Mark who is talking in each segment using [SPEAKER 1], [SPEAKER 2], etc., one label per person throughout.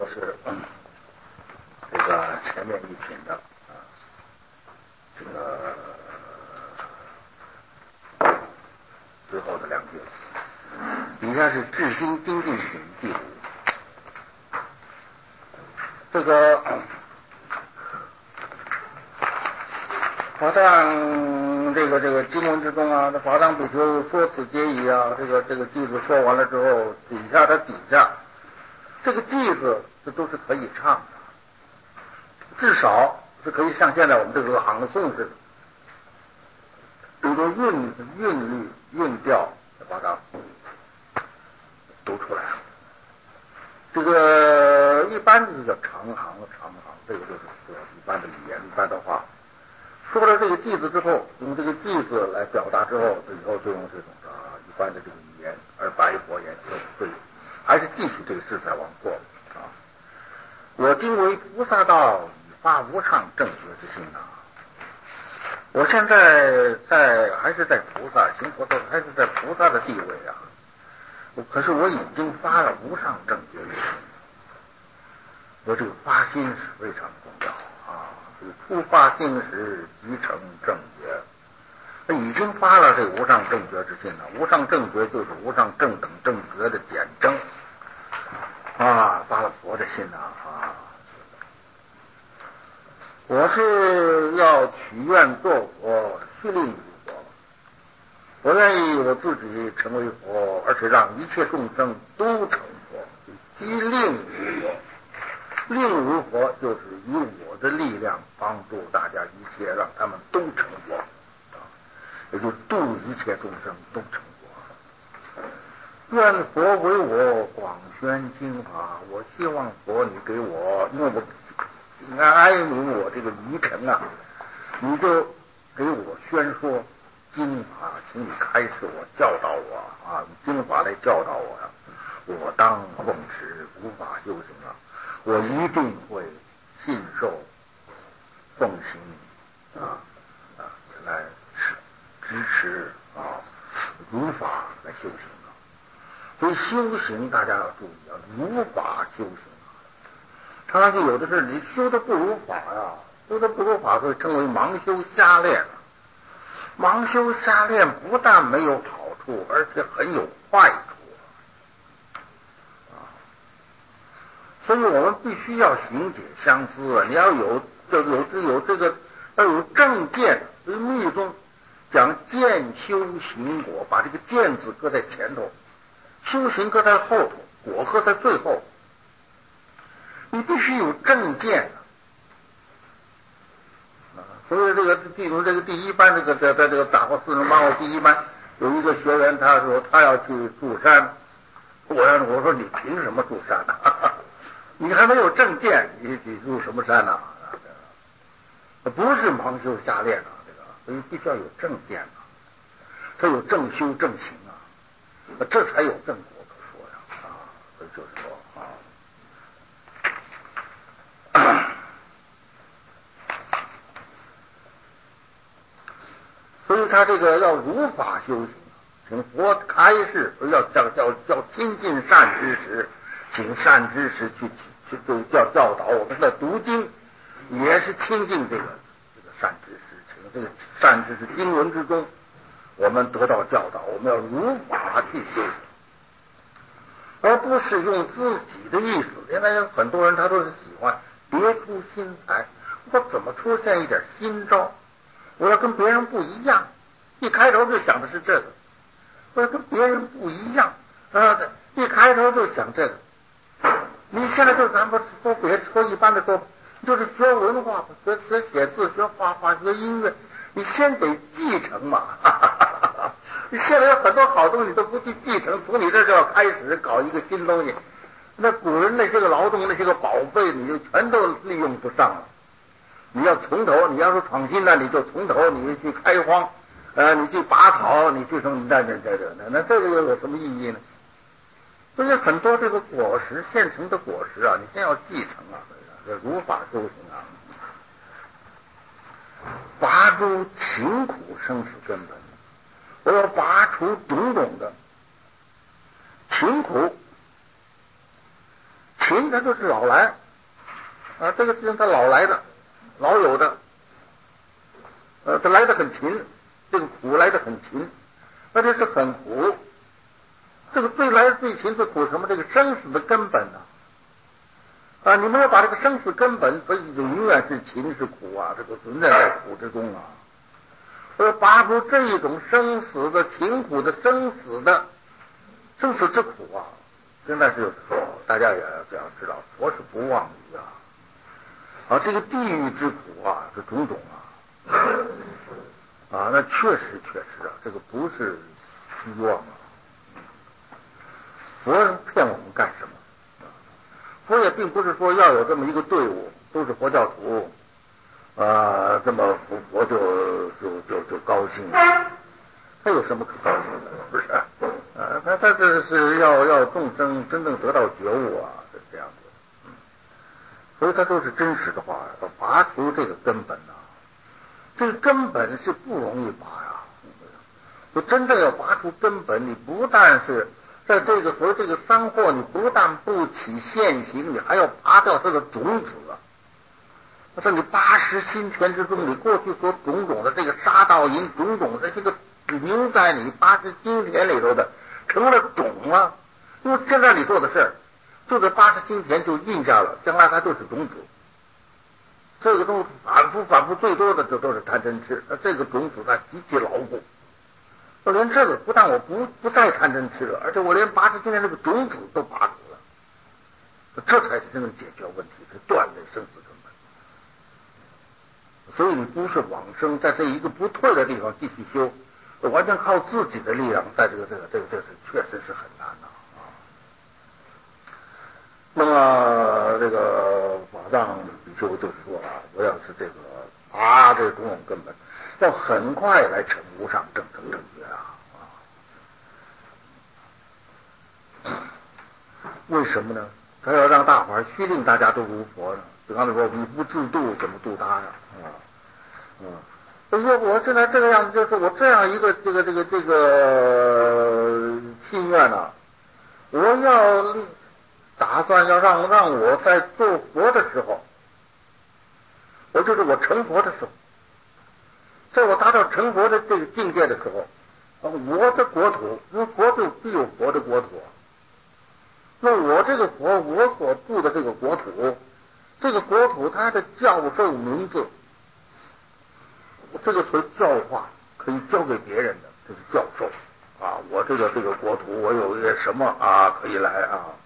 [SPEAKER 1] 都是这个前面一品的这个最后的两句，底下是至心精进品第五。这个法藏这个经文之中啊，这法藏比丘说此皆已啊，这个句子说完了之后，底下这个句子这都是可以唱的，至少是可以像现在我们这个朗诵似的，有个韵律韵调把它读出来。这个一般就是叫长行，这个就是一般的语言，一般的话。说了这个句子之后，用这个句子来表达之后，以后就用这种一般的这个语言，而白佛言对，还是继续这个事在往过啊。我今为菩萨道，以发无上正觉之心呐。我现在还是在菩萨行佛道，还是在菩萨的地位啊。可是我已经发了无上正觉之心，我这个发心是非常重要啊。初发心时即成正觉，已经发了这无上正觉之心了。无上正觉就是无上正等正觉的简称啊，发了佛的心啊。我是要许愿做佛，须令于佛。我愿意我自己成为佛，而且让一切众生都成佛，须令于佛。令如佛就是以我的力量帮助大家一切，让他们都成佛也就度一切众生都成佛。愿佛为我广宣经法，我希望佛你给我，因为我哀悯我这个愚臣啊，你就给我宣说经法，请你开示我，教导我啊，以经法来教导我呀。我当奉持，无法修行啊。我一定会信受奉行来支持如法来修行所以修行大家要注意啊，如法修行常常就有的是你修的不如法呀，修的不如法会称为盲修瞎练。盲修瞎练不但没有好处，而且很有坏处。所以我们必须要行解相思啊！你要有这个要有正见。所以密宗讲见修行果，把这个见字搁在前头，修行搁在后头，果搁在最后。你必须有正见所以这个比如这个第一班在这个大佛408号第一班有一个学员，他说他要去住山，我说你凭什么住山呢？你还没有正见，你入什么山呢？不是盲修瞎练所以必须要有正见他有正修正行这才有正果可说呀所以就是说所以他这个要如法修行，请佛开示，叫亲近善知识，请善知识去教导我们的读经，也是亲近这个善知识，请这个善知识经文之中，我们得到教导，我们要如法去修，而不是用自己的意思。原来有很多人他都是喜欢别出心裁，我怎么出现一点新招？我要跟别人不一样，一开头就想的是这个，我要跟别人不一样一开头就想这个。你现在就咱们说一般的说，就是学文化，学写字，学画画，学音乐，你先得继承嘛。你现在有很多好东西都不去继承，从你这就要开始搞一个新东西，那古人那些个劳动那些个宝贝，你就全都利用不上了。你要从头，你要是创新呢，你就从头，你去开荒，你去拔草，你去什么？那这个又有什么意义呢？所以很多这个果实，现成的果实你先要继承这如法修行拔出勤苦生死根本，我要拔除种种的勤苦。 勤它就是老来啊，这个事情它老来的，老有的，它来得很勤，这个苦来得很勤，而且是很苦。这个最来最勤最苦什么？这个生死的根本啊！你没有把这个生死根本，所以就永远是勤是苦啊，这个存在在苦之中啊。拔出这一种生死的勤苦的生死之苦啊！现在就是说，大家也要这样知道，佛是不妄语啊！这个地狱之苦啊，是种种啊！那确实啊，这个不是希望啊！佛骗我们干什么？佛也并不是说要有这么一个队伍，都是佛教徒这么佛就高兴了。他有什么可高兴的？不是他这是要众生真正得到觉悟啊，是这样子。所以他都是真实的话，要拔除这个根本啊，这个根本是不容易拔呀。就真正要拔除根本，你不但是在这个所谓这个三惑，你不但不起现行，你还要拔掉它的种子啊！在你80心田之中，你过去所种种的这个杀盗淫种种的这个留在你80心田里头的，成了种啊！因为现在你做的事儿，就这80心田就印下了，将来它就是种子。这个东西反复，最多的就都是贪嗔痴，这个种子它极其牢固。我连这个不但我不再贪嗔痴了，而且我连80心田这个种子都拔除了，这才是真正解决问题，是断这生死根本。所以你不是往生，在这一个不退的地方继续修，完全靠自己的力量，在这个是确实是很难的啊。那么这个法藏比丘就是说我要是这个这种种根本，要很快来成无上正等正觉为什么呢？他要让大伙须令大家都如佛呢？就刚才说你不自度，怎么度他呀？所以我现在这个样子，就是我这样一个这个心愿我要打算要让我在做佛的时候，我成佛的时候，在我达到成佛的这个境界的时候，我的国土，因为佛就必有佛的国土，那我这个佛，我所住的这个国土，它的教授名字，这个词教化可以交给别人的，这是教授我这个国土，我有一些什么可以来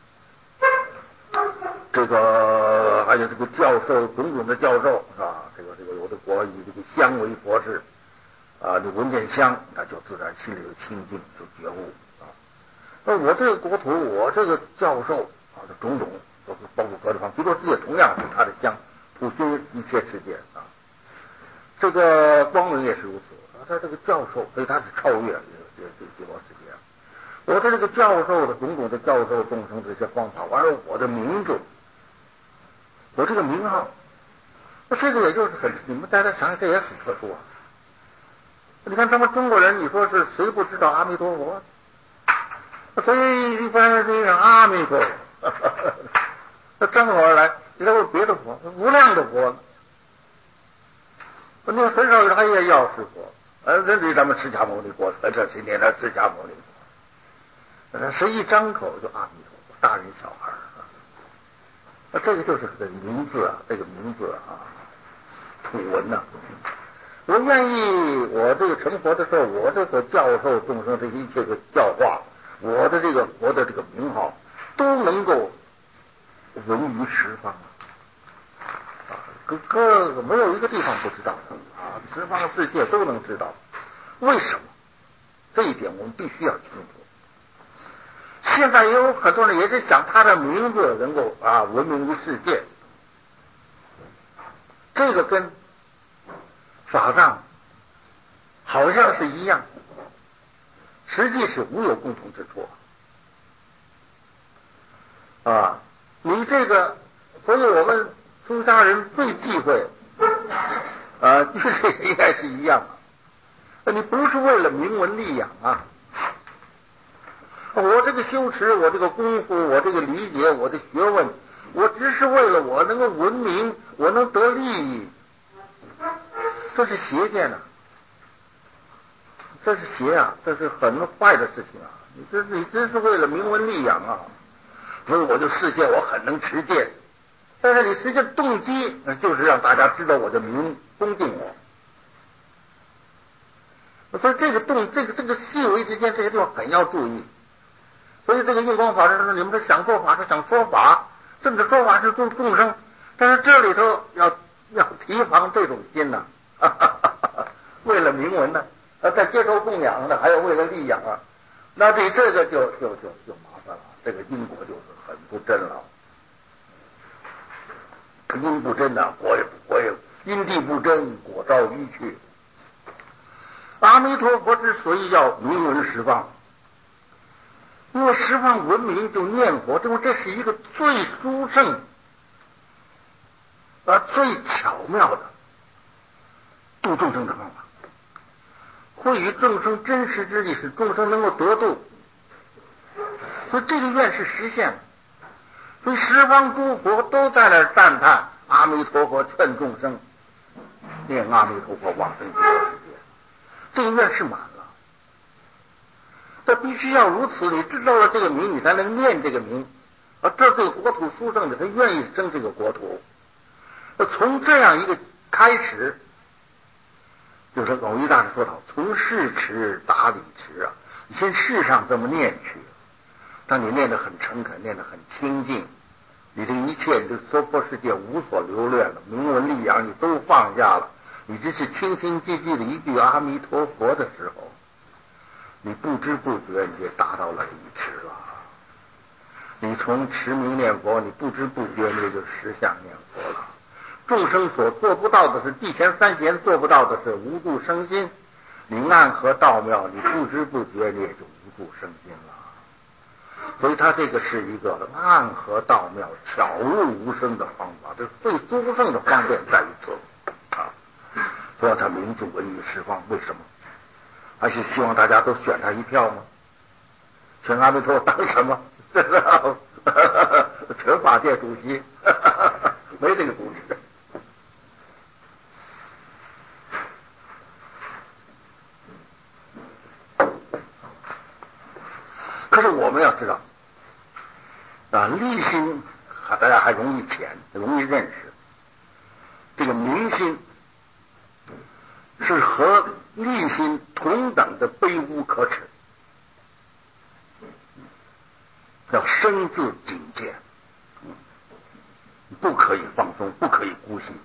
[SPEAKER 1] 这个还有这个教授，种种的教授这个有的国以这个香为博士你闻见香，那就自然心里有清净，就觉悟那我这个国土，我这个教授这种种都是包括各地方，极乐世界同样是他的香，普修一切世界这个光明也是如此他这个教授，所以他是超越这极乐世界我的这个教授的种种的教授众生这些方法，完了我的名字，我这个名号，那这个也就是你们大家想想，这也很特殊你看咱们中国人，你说是谁不知道阿弥陀佛？谁一般这个阿弥陀佛？那正好而来，你再问别的佛，无量的佛，那很少有人还也要是佛。人比咱们释迦牟尼佛，这些年来释迦牟尼佛，谁一张口就阿弥陀佛，大人小孩这个就是这个名字这个名字土文我愿意，我这个成佛的时候，我这个教授众生这一切的教化，我的这个佛的这个名号，都能够闻于十方各没有一个地方不知道十方世界都能知道。为什么？这一点我们必须要清楚。现在也有很多人也是想他的名字能够闻名于世界，这个跟法藏好像是一样，实际是无有共同之处你这个，所以我们出家人最忌讳就是应该是一样你不是为了名闻利养我这个修持，我这个功夫，我这个理解，我的学问， 能够文明，我能得利益，这是邪见啊，这是邪啊，这是很坏的事情啊！你这是为了名闻利养啊，所以我就示现我很能持戒，但是你实际的动机就是让大家知道我的名，恭敬我。所以这个细微之间这些地方很要注意。所以这个印光法师说，你们是想做法是想说法，甚至说法是度众生，但是这里头要提防这种心呐、为了名闻呢，在接受供养呢，还有为了利养啊，那这个就麻烦了，这个因果就是很不真了。因不真呐、果也因地不真，果招迂曲。阿弥陀佛之所以要名闻十方，因为十方闻名就念佛，因为这是一个最殊胜最巧妙的度众生的方法，会与众生真实之力，使众生能够得度。所以这个愿是实现了，所以十方诸佛都在那儿赞叹阿弥陀佛劝众生念阿弥陀佛往生极乐世界，这个愿是满了。这必须要如此，你知道了这个名，你才能念这个名，这个国土殊胜的，他愿意生这个国土。从这样一个开始，就是偶一大师说到，从事持达理持啊，你先世上这么念去，当你念得很诚恳，念得很清净，你这一切这娑婆世界无所留恋了，名闻利养你都放下了，你只是清清寂寂的一句阿弥陀佛的时候，你不知不觉你就达到了理持了。你从持名念佛，你不知不觉你就实相念佛了。众生所做不到的是，地前三贤做不到的是无度生心，你暗合道妙，你不知不觉你也就无度生心了。所以他这个是一个暗合道妙、巧入无声的方法，这最殊胜的方便在于此啊。所以他名字闻于十方，为什么？还是希望大家都选他一票吗？选阿弥陀当什么？这是全法界主席，没这个组织。可是我们要知道利心大家还容易浅，容易认识。这个明心是和利心同等的卑污可耻，要深自警戒，不可以放松，不可以姑息。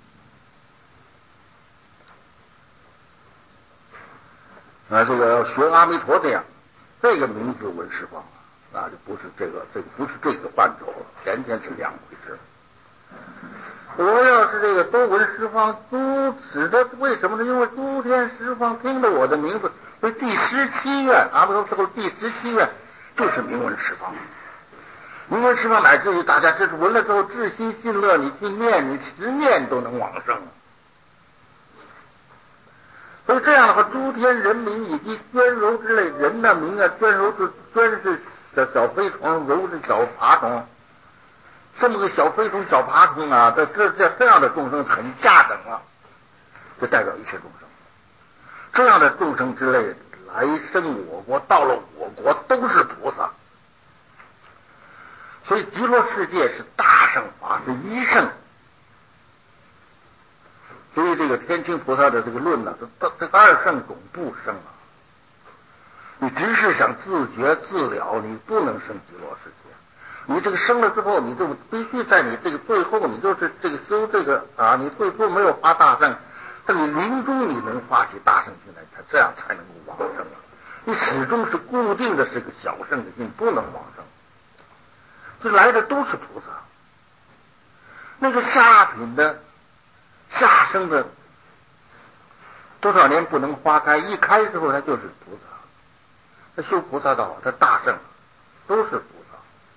[SPEAKER 1] 这个要学阿弥陀这样，这个名字闻十方，那就不是这个不是这个范畴了，完全是两回事。我要是这个都闻十方，指的为什么呢？因为诸天十方听了我的名字，所以第17愿阿弥陀佛第17愿就是名闻十方。名闻十方乃至于大家这是闻了之后至心信乐，你去念，你十念都能往生。所以这样的话，诸天人民以及捐柔之类人的名啊，捐是小飞虫，柔是小爬虫，这么个小飞虫、小爬虫啊，这样的众生很下等了，就代表一切众生。这样的众生之类，来生我国，到了我国都是菩萨。所以极乐世界是大圣法，是一圣。所以这个天清菩萨的这个论呢，这二圣总不生啊。你只是想自觉自了，你不能生极乐世界。你这个生了之后，你就必须在你这个最后，你就是这个修这个你最初没有发大圣，但你临终你能发起大圣心来，这样才能够往生啊。你始终是固定的是个小圣的心，不能往生。这来的都是菩萨，那个下品的下生的多少年不能花开，一开之后他就是菩萨，他修菩萨道，他大圣都是菩萨。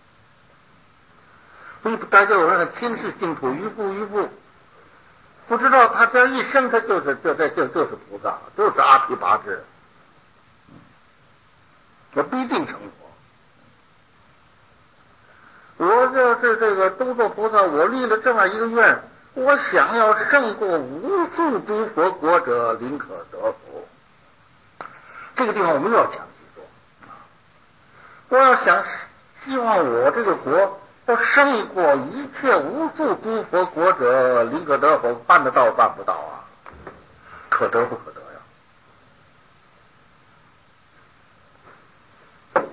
[SPEAKER 1] 所以大家有人很轻视净土，迂腐，不知道他这一生他就是菩萨，就是阿毗跋致，他必定成佛。 我这个都做菩萨，我立了这么一个愿，我想要胜过无数诸佛国者，临可得佛。这个地方我们又要讲几座我要希望我这个国要胜过一切无数诸佛国者，临可得佛，办得到办不到啊？可得不可得呀？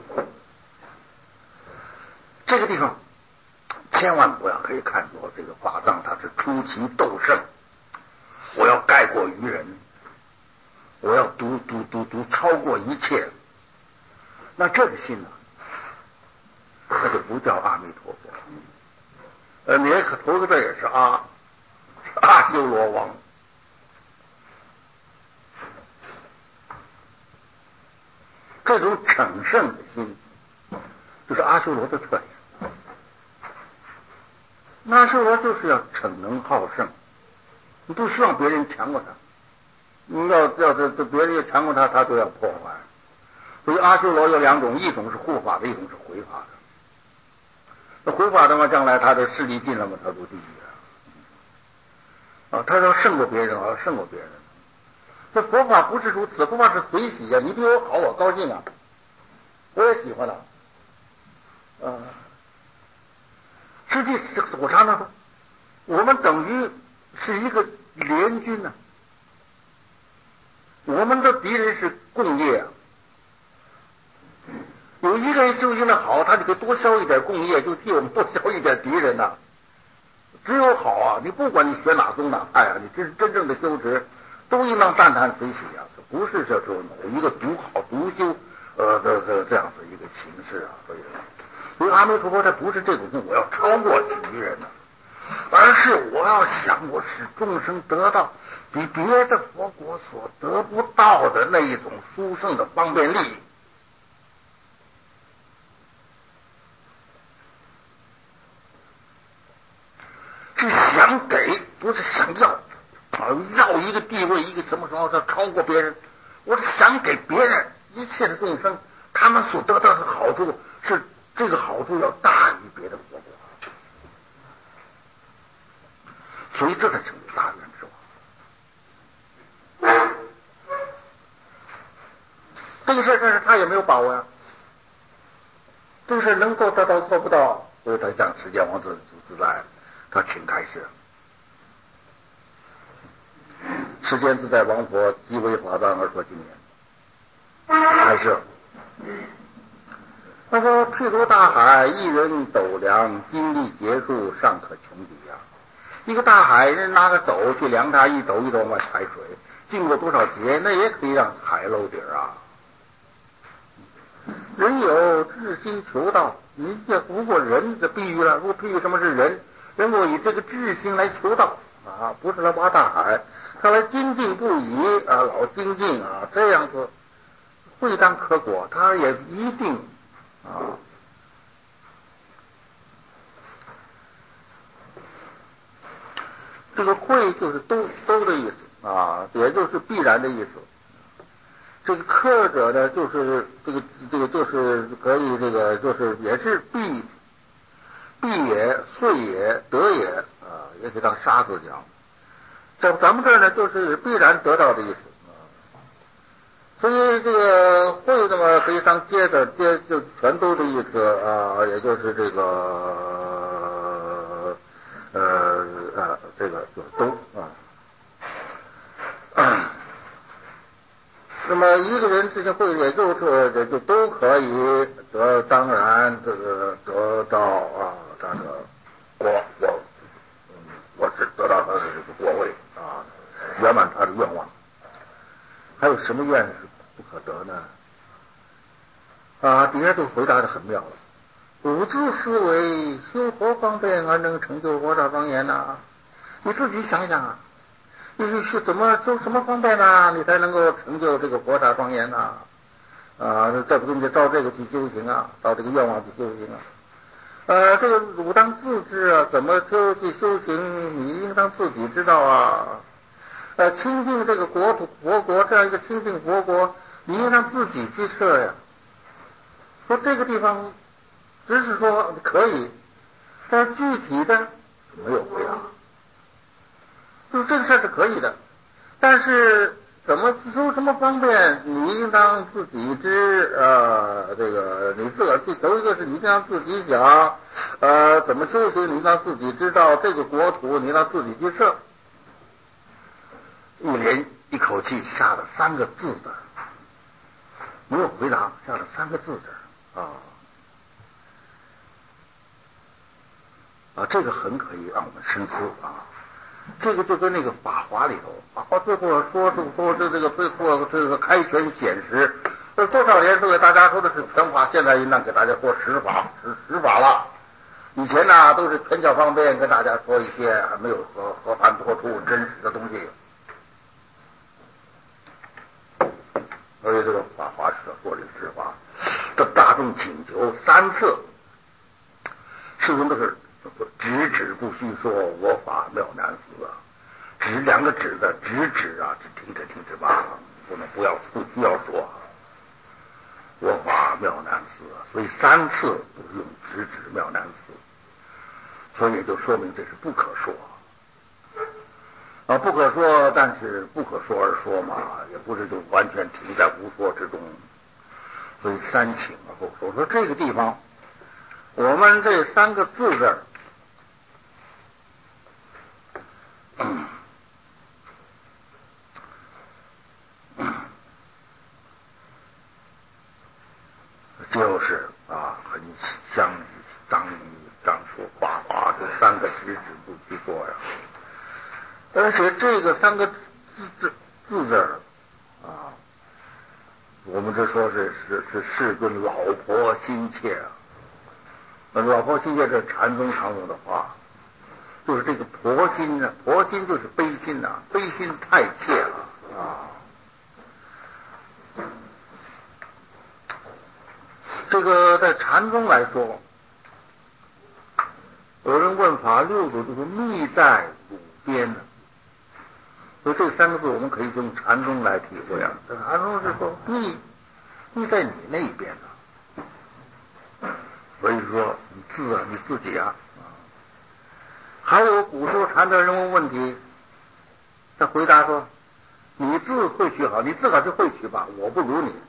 [SPEAKER 1] 这个地方千万不要可以看作这个法藏它是出奇斗胜，我要盖过于人，我要独超过一切。那这个心呢，那就不叫阿弥陀佛。你可头个字也是阿修罗王。这种逞胜的心，就是阿修罗的特点。阿修罗就是要逞能好胜，你不希望别人强过他，你要这别人也强过他，他就要破坏。所以阿修罗有两种，一种是护法的，一种是回法的。那回法的嘛，将来他的势力尽了嘛，他入地狱啊！他要胜过别人啊，胜过别人。这佛法不是如此，佛法是随喜呀，你比我好，我高兴啊，我也喜欢了。实际我常常说，我们等于是一个联军啊，我们的敌人是共业啊。有一个人修行的好，他就可以多消一点共业，就替我们多消一点敌人呐。只有好啊，你不管你学哪宗哪派啊，你这是真正的修持，都应当赞叹随喜啊，不是这种某一个独好独修这样子一个形式啊。所以阿弥陀佛他不是这种我要超过其余人呢，而是我要想我使众生得到比别的佛国所得不到的那一种殊胜的方便利益。是想给，不是想要要一个地位，一个什么时候要超过别人。我是想给别人一切的众生，他们所得到的好处是这个好处要大于别的佛国，所以这才成为大愿之王。这个事儿他也没有把握呀，这个事能够得到做不到，所以他向释迦王子来。他请开示，世间自在王佛即为法藏而说经言。开示，他说譬如大海，一人斗量，精力结束，尚可穷极呀。一个大海，人拿个斗去量它，一斗一斗往外排水，经过多少节，那也可以让海漏底儿啊。人有志心求道，你这如果人这比喻了，如果比喻什么是人？人果以这个志心来求道啊，不是来挖大海，他来精进不已啊，老精进啊，这样子会当可果，他也一定啊。这个会就是都的意思啊，也就是必然的意思。这个克者呢，就是这个就是可以这个就是也是必也，遂也，得也啊，也可以当杀字讲。在咱们这儿呢，就是必然得到的意思啊。所以这个会那么可以当接就全都的意思啊，也就是这个这个就是都啊。那么一个人之间会，也就是就都可以当然这个得到啊，这个我是得到他的这个果位啊，圆满他的愿望。还有什么愿是不可得呢？啊，底下都回答的很妙了。五自思维，修佛方便而能成就佛道庄严呐？你自己想想啊。你是怎么修什么方便呢？你才能够成就这个佛法庄严呢？再不你就照这个去修行啊，照这个愿望去修行啊。这个汝当自知啊，怎么去修行？你应当自己知道啊。亲近这个国土佛国，这样一个亲近佛国，你应当自己去设呀。说这个地方，只是说可以， 但是具体的没有回答。就是这个事儿是可以的，但是怎么有什么方便？你应当自己知，这个你自个儿头一个是你应当自己想，怎么修行你应当自己知道，这个国土你应当自己去设。一口气下了3个字的，没有回答，下了3个字的这个很可以让我们深思啊。这个就跟那个法华里头，法华最后说这个最后这个开权显实，多少年都给大家说的是全法，现在应当给大家说实法，实法了。以前呢都是权巧方便跟大家说一些没有和盘托出真实的东西。所以这个法华是说这个实法，这大众请求3次，始终都是止不须说，我法妙难思啊！止2个止的止啊，停止吧，不需要说，我法妙难思啊！所以3次都是用止妙难思，所以就说明这是不可说不可说，但是不可说而说嘛，也不是就完全停在无说之中。所以3请而后说，说这个地方，我们这3个字这儿。就是很相当于当初法华这3个止不去说呀。而且这个3个字字儿我们这说是事论老婆心切啊。老婆心切这禅宗常用的话，就是这个婆心呢，婆心就是悲心呐，悲心太切了这个在禅宗来说，有人问法6祖就是密在鲁边呢，所以这3个字我们可以用禅宗来体会啊。禅宗是说密在你那一边呢，所以说你自己还有古时候禅的人问问题，他回答说：你自会取好，你自个儿去会取吧，我不如你。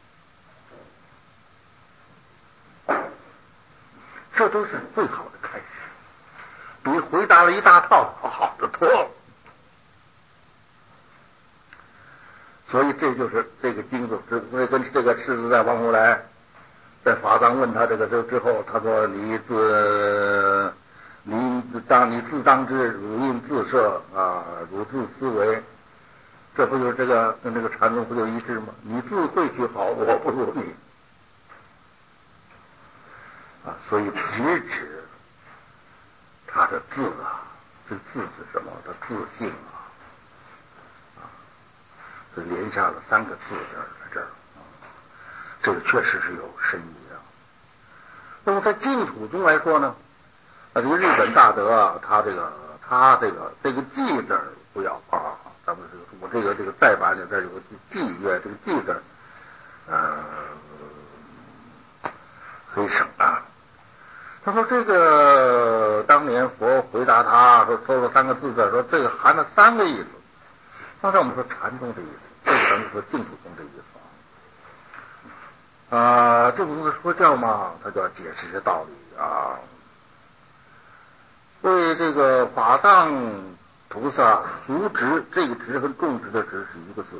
[SPEAKER 1] 这都是最好的开始，比回答了一大套好的多了。所以这就是这个经所以跟这个狮子在王如来在法藏问他这个之后，他说你自当知，汝应自设汝自思维，这不就是这个跟这个禅宗不就一致吗？你自会去好，我不如你所以止他的字这字是什么？他自信这连下了3个字在这儿这个确实是有深意那么在净土中来说呢，这个日本大德他这个记字不要咱们我这个再版里这有个记约，这个记字可以省他说这个当年佛回答他说了3个字说这个含了3个意思。刚才我们说禅宗的意思，这个咱们说净土宗的意思净土宗的说教嘛，他就要解释这些道理为这个法藏菩萨俗执，这个执和种植的执是一个字。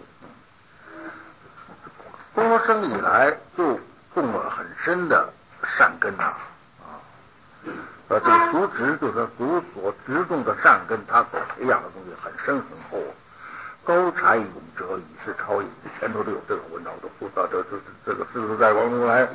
[SPEAKER 1] 多生以来就种了很深的善根这个俗植就是他俗所植种的善根，他所培养的东西很深很厚。高柴永哲，与世超矣。前头都有这个文章，我都说到这个师在王如来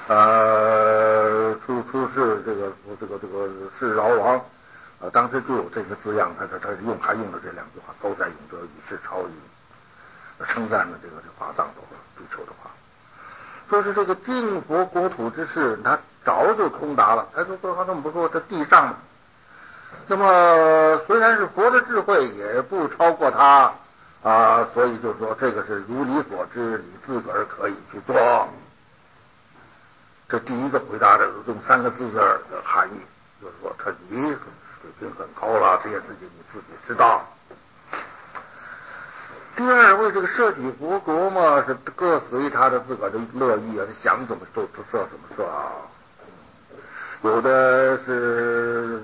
[SPEAKER 1] 出世这个是饶王当时就有这个字样，他还用了这2句话：高柴永哲，与世超矣，称赞了这个法藏的比丘的话。说是这个净佛国土之事，他早就通达了。他说他这么不说，这地上那么虽然是佛的智慧，也不超过他所以就说这个是如你所知，你自个儿可以去做。这第一个回答的用3个字的含义就是说你水平很高了，这些事情你自己知道。第二，为这个摄取佛国嘛，是各随他的自个儿的乐意啊，他想怎么设怎么设啊。有的是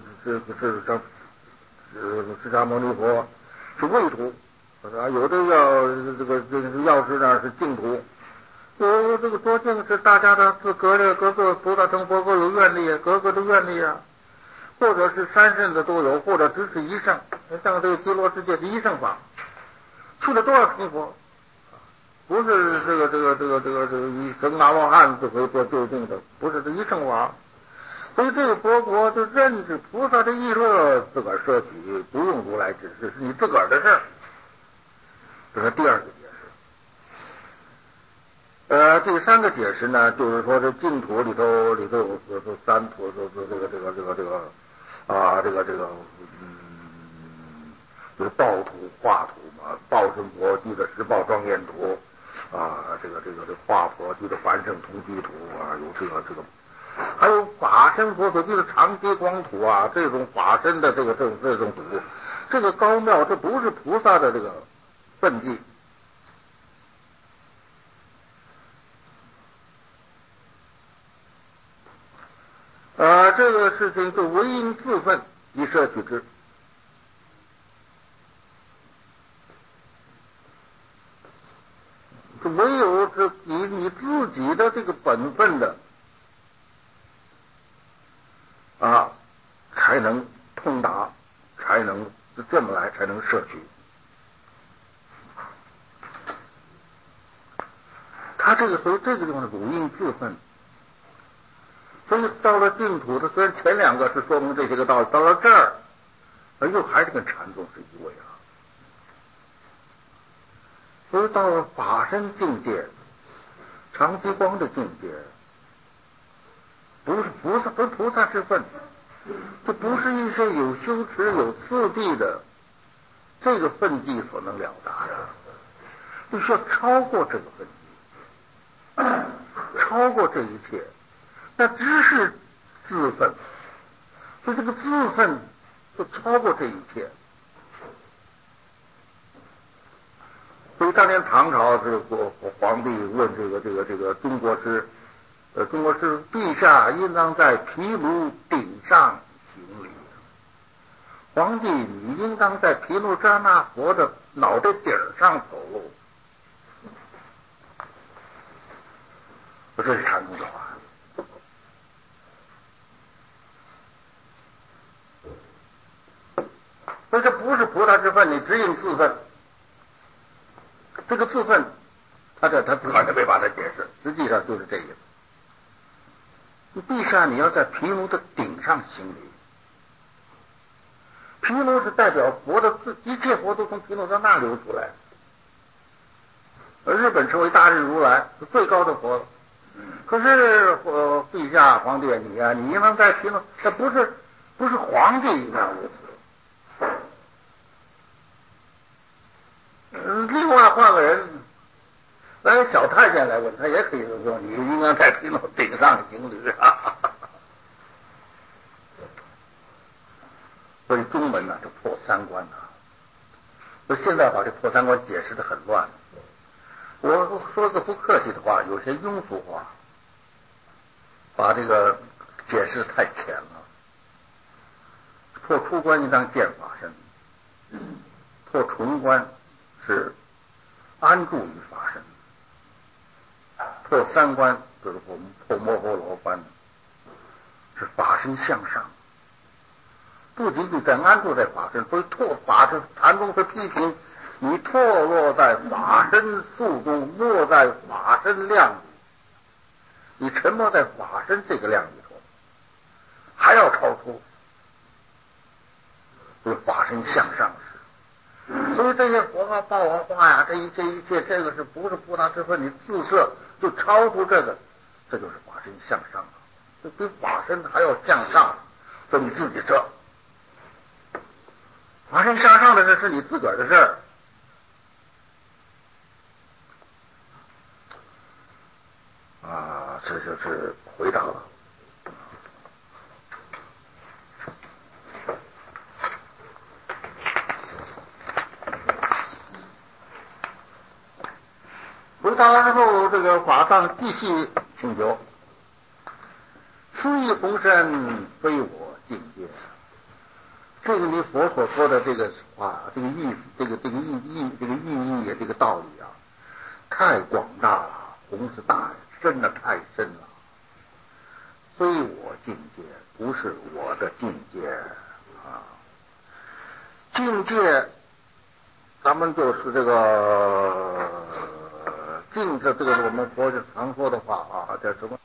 [SPEAKER 1] 释迦牟尼佛是净土，有的药师呢是净土。有这个多净是大家的各个菩萨成佛各有愿力，各个的愿力啊，或者是三圣的都有，或者只是一圣，像这个极乐世界是一圣法，去了多少成佛，不是这个一成阿罗汉就可以做究竟的，不是这一圣法。所以这个佛国就认知菩萨的意乐，自个儿摄取，不用如来指示，是你自个儿的事儿。这是第二个解释。第三个解释呢，就是说这净土里头有三土，就是报土、化土嘛，报身佛居的十报庄严土啊，这化佛居的凡圣同居土啊，有这个。还有法身佛所居的长街光土啊，这种法身的这种土，这个高妙，这不是菩萨的这个分际。这个事情就唯因自分以摄取之。唯有是以你自己的这个本分的才能通达，才能这么来，才能摄取。他这个所以这个地方是汝应自分。所以到了净土，他虽然前两个是说明这些个道理，到了这儿，又还是跟禅宗是一位啊。所以到了法身境界、长激光的境界，不是菩萨之分，这不是一些有修持、有次第的这个分际所能了达的，必须要超过这个分际，超过这一切。那只是自分，所以这个自分就超过这一切。所以当年唐朝这个皇帝问这个中国师，陛下应当在毗卢顶上行礼。皇帝，你应当在毗卢遮那佛的脑袋顶上走路。这是禅宗的话。所以这不是菩萨之分，你只应自分。这个自分，他自个儿就没把它解释，实际上就是这意思。陛下，你要在毗卢的顶上行礼。毗卢是代表佛的一切佛都从毗卢遮那流出来，而日本称为大日如来，是最高的佛了。可是陛下皇帝你应当在毗卢，这不是皇帝应当如此。另外换个人，来小太监来问他，也可以说你应该在毗卢顶上行礼啊。所以中文呢就破三观啊。所以现在把这破三观解释的很乱。我说个不客气的话，有些庸俗话，把这个解释太浅了。破出观应当见法身，破重观是安住于法身，破三观就是我们破摩诃罗观，是法身向上，不仅仅在安住在法身，所以法身禅宗是批评你堕落在法身宿中，没在法身量里，你沉没在法身这个量里头，还要超出，所以法身向上是。所以这些佛法报啊化呀，这一切，这个是不是菩萨之分？你自设就超出这个，这就是法身向上了，就比法身还要向上，说你自己设。法身向上的事是你自个儿的事儿。这就是回答了。 回答完之后，这个法上继续请求：虽红尘非我境界。这个你佛所说的这个话，这个意思，这个寓意这个道理啊，太广大了，宏是大，深的太深了。非我境界，不是我的境界啊。境界，咱们就是这个境是这个我们佛是常说的话啊，叫什么？